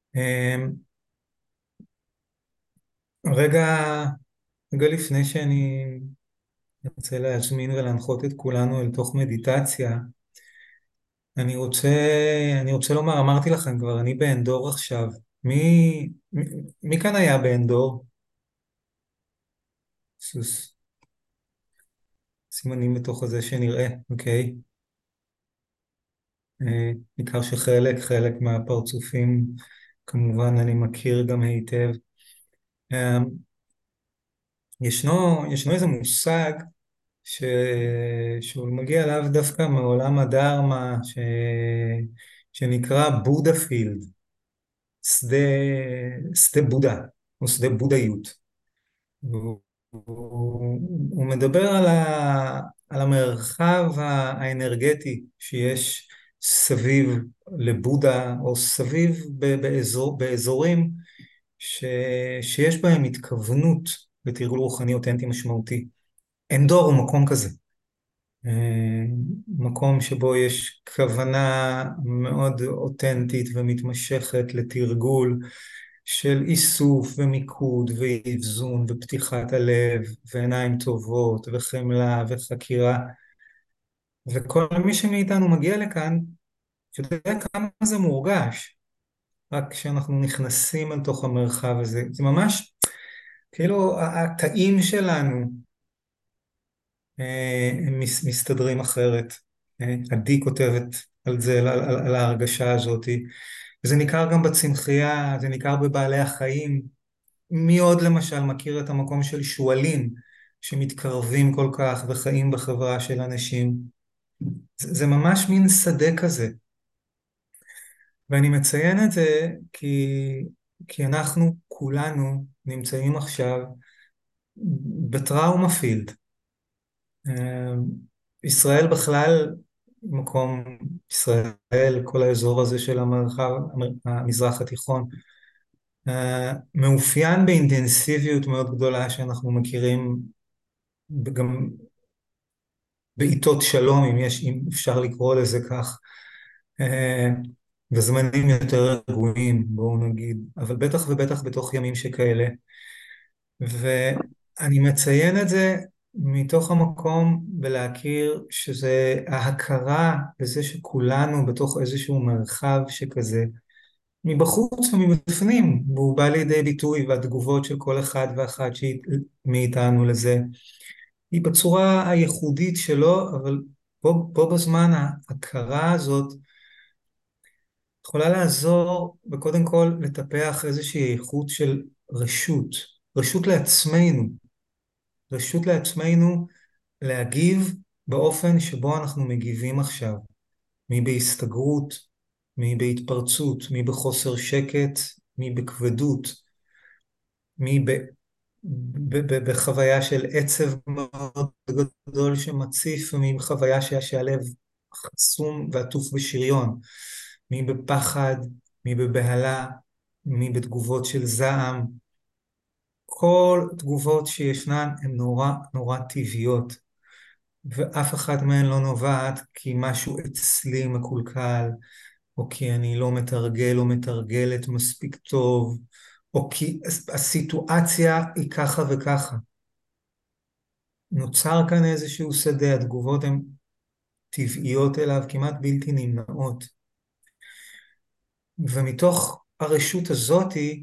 אמ, רגע, רגע לפני שאני ארצה להזמין ולהנחות את כולנו אל תוך מדיטציה, אני רוצה, אני רוצה לומר, אמרתי לכם כבר, אני באנדור עכשיו. מי, מי כאן היה באנדור? סוס, סימנים בתוך הזה שנראה, אוקיי? ניכר חלק מהפרצופים, כמובן אני מכיר גם היטב. אמ, ישנו איזה מושג ש... שהוא מגיע לאו דווקא מעולם הדרמה שנקרא בודה פילד, שדה, שדה בודה, או שדה בודהיות. הוא, הוא מדבר על המרחב האנרגטי שיש סביב לבודה, או סביב באזורים ש, שיש בהם התכוונות לתרגול רוחני אותנטי משמעותי. אנדור הוא מקום כזה. אה, מקום שבו יש כוונה מאוד אותנטית ומתמשכת לתרגול של איסוף ומיקוד ואבזון ופתיחת הלב ועיניים טובות וחמלה וחקירה, וכל מי שמאיתנו מגיע לכאן יודע כמה זה מורגש רק כשאנחנו נכנסים אל תוך המרחב הזה. זה ממש כאילו התאים שלנו הם מסתדרים אחרת. עדי כותבת על זה, על ההרגשה הזאת. וזה ניכר גם בצמחייה, זה ניכר בבעלי החיים. מי עוד למשל מכיר את המקום של שועלים שמתקרבים כל כך וחיים בחברה של אנשים? זה ממש מין שדה כזה. ואני מציין את זה כי אנחנו כולנו נמצאים עכשיו בטראומה פילד. אה, ישראל בכלל, מקום ישראל, כל האזור הזה של המרחב, המזרח התיכון, מאופיין באינטנסיביות מאוד גדולה שאנחנו מכירים גם בעיתות שלום, אם אפשר לקרוא לזה כך, אה, בזמנים יותר רגועים, בואו נגיד, אבל בטח ובטח בתוך ימים שכאלה. ואני מציין את זה מתוך המקום בלהכיר שזה ההכרה בזה שכולנו בתוך איזשהו מרחב שכזה, מבחוץ ומבפנים, והוא בא לידי ביטוי, והתגובות של כל אחד ואחת מאיתנו לזה, היא בצורה הייחודית שלו, אבל בו בזמן ההכרה הזאת יכולה לעזור, וקודם כל לטפח איזושהי איכות של רשות, רשות לעצמנו, רשות לעצמנו להגיב באופן שבו אנחנו מגיבים עכשיו, מי בהסתגרות, מי בהתפרצות, מי בחוסר שקט, מי בכבדות, מי בחוויה של עצב מאוד גדול שמציף, ומי בחוויה שהלב חסום ועטוף בשריון, מי בפחד, מי בבהלה, מי בתגובות של זעם. כל תגובות שישנן הן נורא נורא טבעיות, ואף אחת מהן לא נובעת כי משהו אצלי מקולקל, או כי אני לא מתרגל או מתרגלת מספיק טוב, או כי הסיטואציה היא ככה וככה. נוצר כאן איזשהו שדה, התגובות הן טבעיות אליו, כמעט בלתי נמנעות. ומתוך הרשות הזאתי,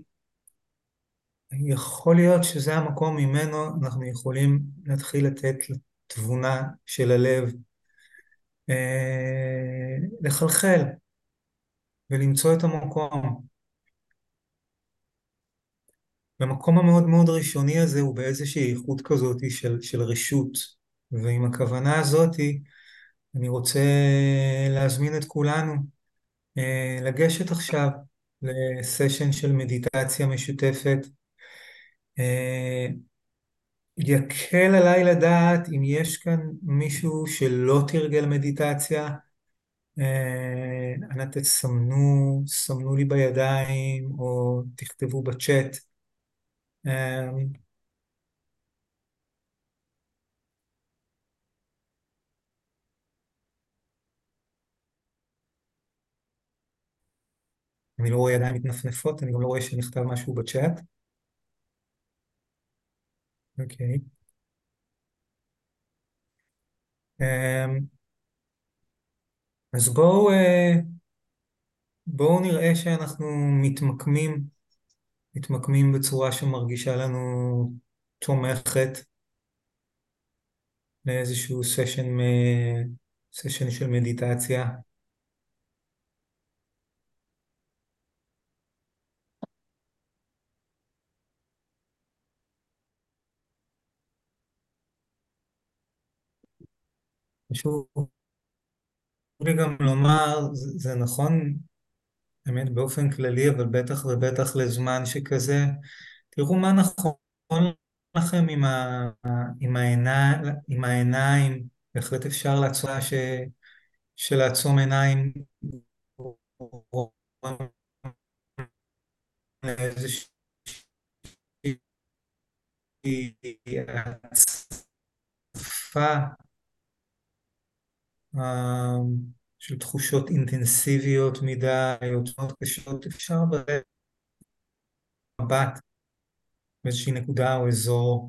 יכול להיות שזה המקום ממנו אנחנו יכולים להתחיל לתת לתבונה של הלב לחלחל ולמצוא את המקום. והמקום המאוד מאוד ראשוני הזה הוא באיזושהי איכות כזאת של רשות. ועם הכוונה הזאת אני רוצה להזמין את כולנו לגשת עכשיו לסשן של מדיטציה משותפת. אה, יקל עליי לדעת אם יש כאן מישהו שלא תרגל מדיטציה. אנא סמנו לי בידיים או תכתבו בצ'אט. אה, אני לא רואה ידיים מתנפנפות, אני גם לא רואה שנכתב משהו בצ'אט. אוקיי. אמ, אז בואו נראה שאנחנו מתמקמים בצורה שמרגישה לנו תומכת לאיזשהו סשן של מדיטציה. חשוב לי גם לומר, זה נכון באמת באופן כללי, אבל בטח ובטח לזמן שכזה, תראו מה נכון לכם עם העיניים. בהחלט אפשר שלעצום עיניים גורם לאיזושהי הצפה אה, של תחושות אינטנסיביות מדי, עוצמות קשות. אפשר במבט באיזושהי נקודה או אזור,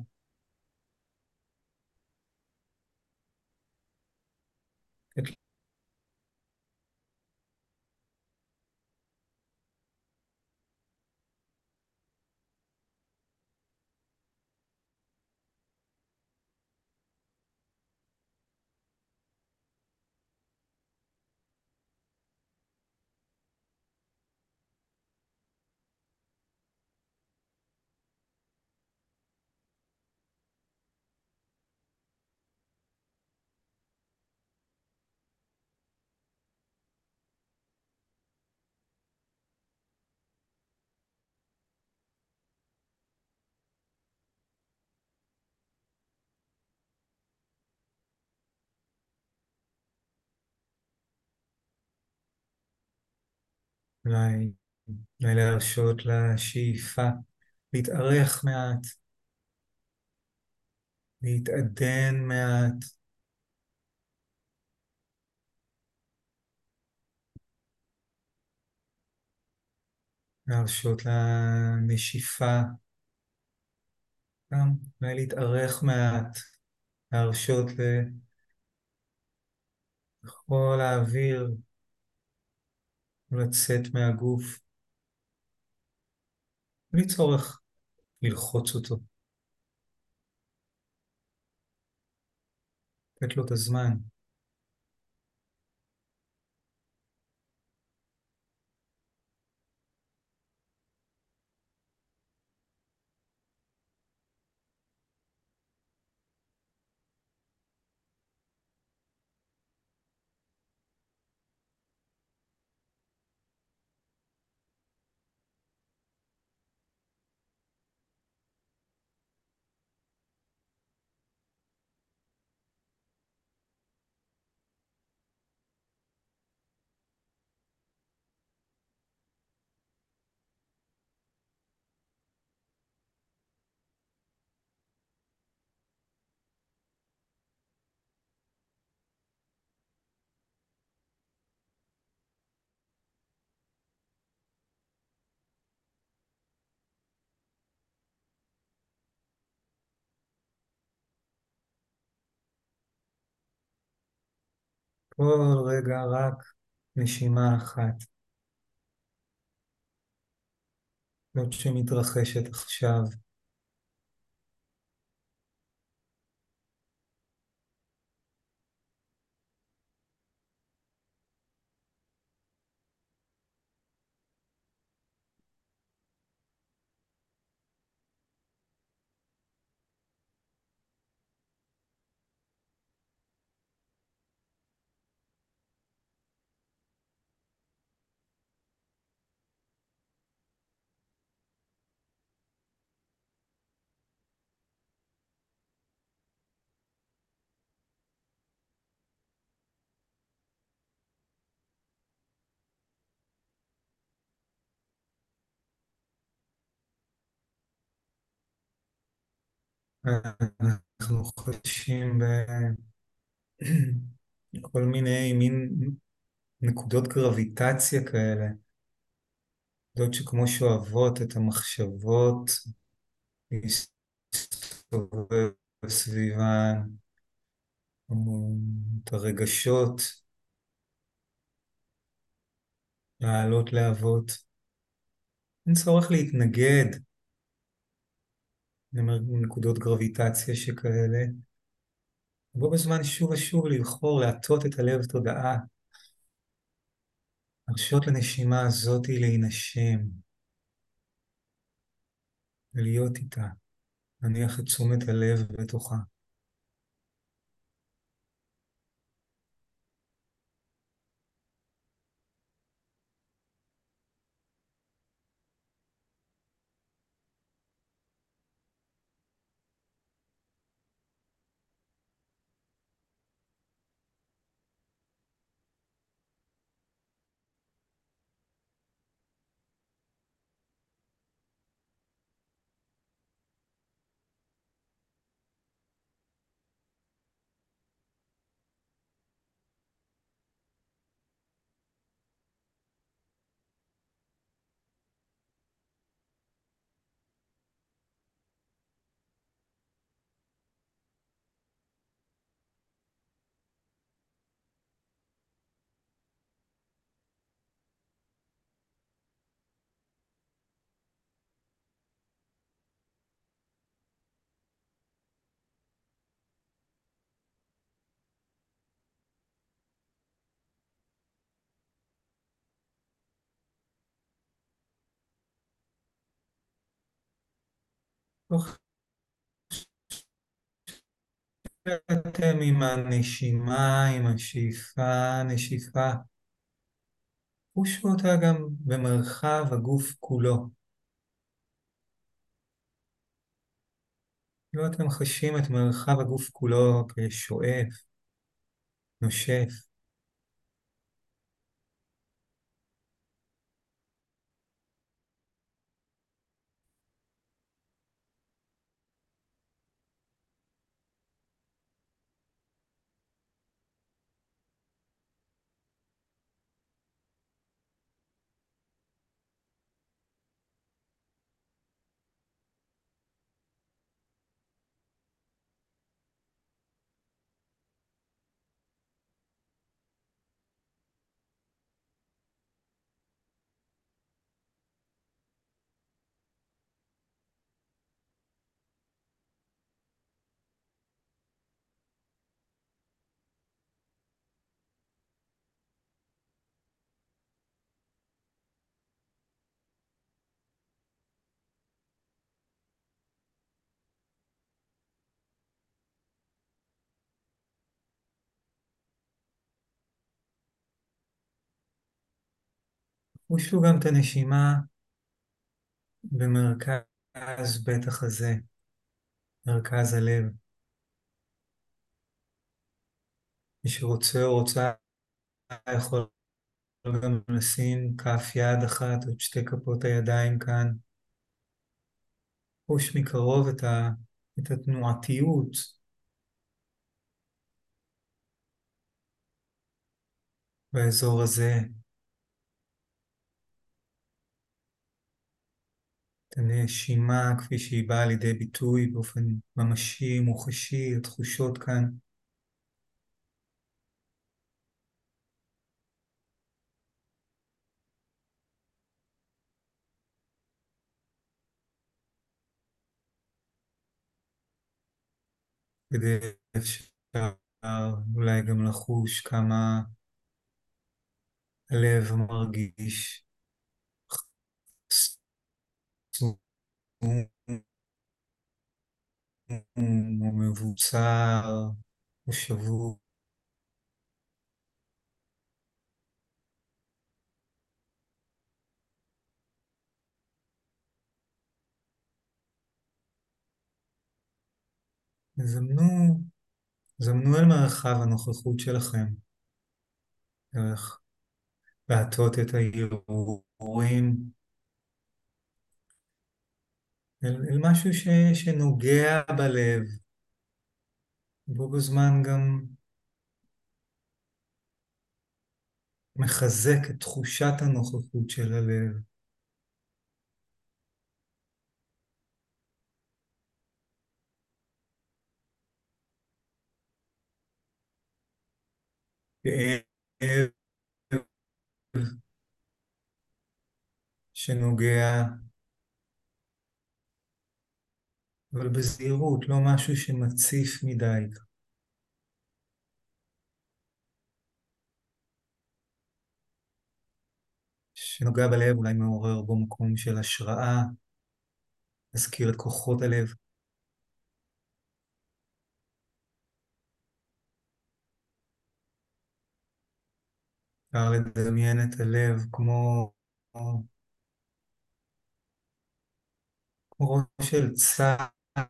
אולי, אולי להרשות לשאיפה להתארך מעט, להתעדן מעט, להרשות לנשיפה גם אולי להתארך מעט, להרשות לכל האוויר לצאת מהגוף, בלי צורך ללחוץ אותו, לתת לו את הזמן. כל רגע רק נשימה אחת, זאת שמתרחשת עכשיו. אנחנו חושבים בכל מיני מין נקודות גרביטציה כאלה, נקודות שכמו שאוהבות את המחשבות להסתובב סביבן, או את הרגשות לעלות להבות. אין צורך להתנגד לנקודות גרביטציה שכאלה. בו בזמן שוב ושוב לבחור להטות את הלב תודעה, להרשות לנשימה הזאתי להינשם ולהיות איתה, להניח את תשומת הלב בתוכה. תוך שאתם עם הנשימה, עם השאיפה, נשיפה, חושו אותה גם במרחב הגוף כולו. כאילו אתם חשים את מרחב הגוף כולו כשואף, נושף, חושו גם את הנשימה במרכז בית החזה, מרכז הלב. מי שרוצה או רוצה יכול גם לשים כף יד אחת או את שתי כפות הידיים כאן. חוש מקרוב את התנועתיות באזור הזה, את הנשימה כפי שהיא באה לידי ביטוי באופן ממשי, מוחשי, התחושות כאן. כדי אפשר אולי גם לחוש כמה הלב מרגיש חסום או מבוצר או שבור. זמנו, זמנו אל מרחב הנוכחות שלכם, דרך להטות את ההרהורים אל משהו שנוגע בלב, בו בזמן גם מחזק את תחושת הנוכחות של הלב. כאב שנוגע, אבל בזהירות, לא משהו שמציף מדי, שנוגע בלב, אולי מעורר בו מקום של השראה, מזכיר את כוחות הלב. אפשר לדמיין את הלב כמו ראש של צב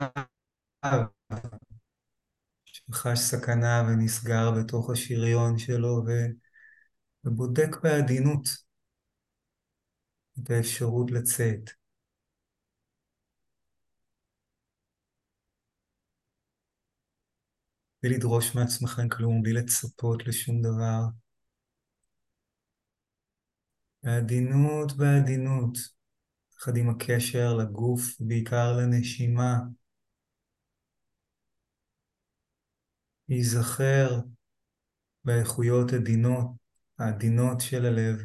שחש סכנה ונסגר בתוך השריון שלו ובודק בעדינות את האפשרות לצאת, בלי לדרוש מעצמכם כלום, בלי לצפות לשום דבר. בעדינות, בעדינות, יחד עם הקשר לגוף, בעיקר לנשימה, להיזכר באיכויות העדינות של הלב,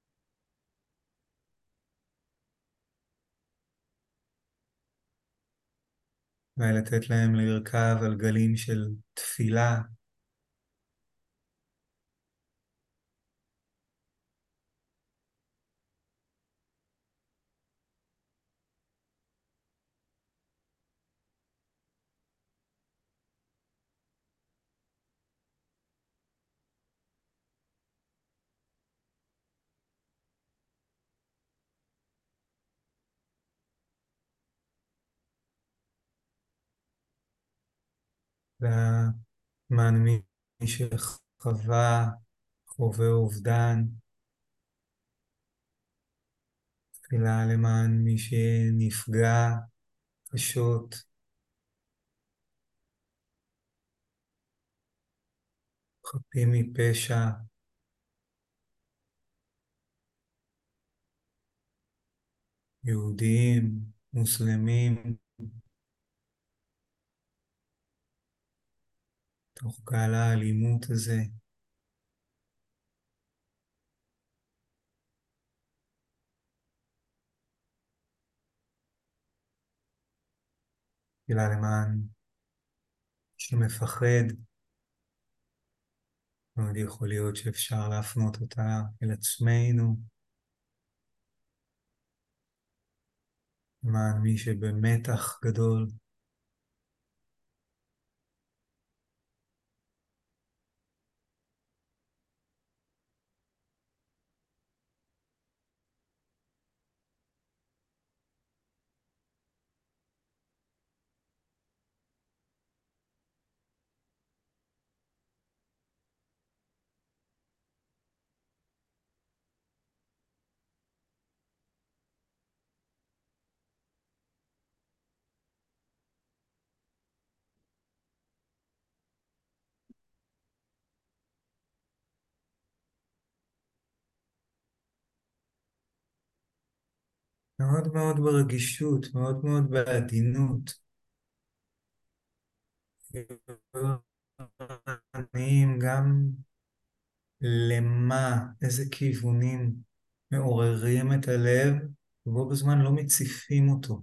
ולתת להם לרכב על גלים של תפילה, למען מי שחווה, חווה אובדן, תפילה למען מי שנפגע קשות, חפים מפשע, יהודים, מוסלמים, תוך גל האלימות הזה, תפילה למען שמפחד, מאוד יכול להיות שאפשר להפנות אותה אל עצמנו, למען מי שבמתח גדול, מאוד מאוד ברגישות, מאוד מאוד בעדינות, גם איזה כיוונים מעוררים את הלב, ובו בזמן לא מציפים אותו.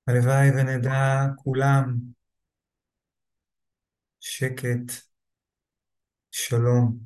הלוואי ונדע כולם שקט, שלום.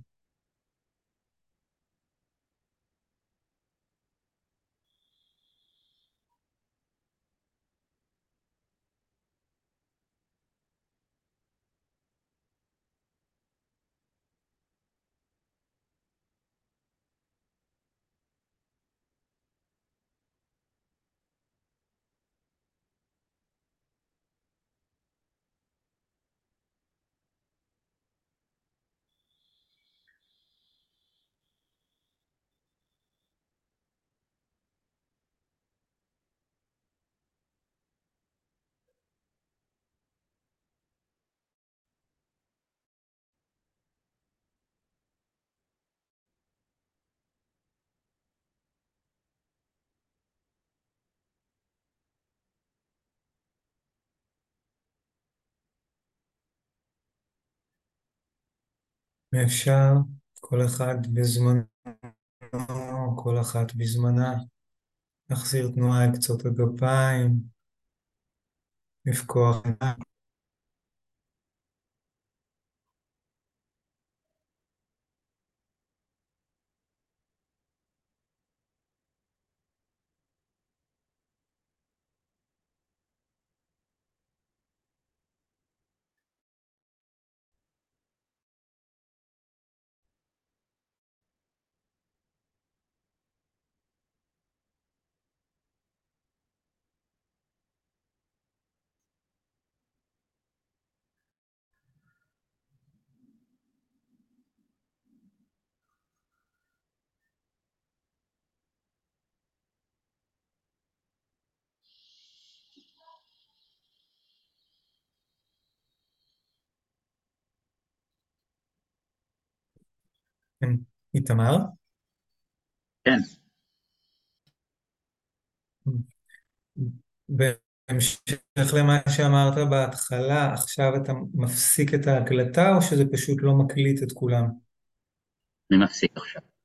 ואפשר כל אחד בזמנו, כל אחת בזמנה, להחזיר תנועה אל קצות הגפיים, לפקוח עיניים. כן, איתמר? כן, בהמשך למה שאמרת בהתחלה, עכשיו אתה מפסיק את ההקלטה או שזה פשוט לא מקליט את כולם? אני מפסיק עכשיו.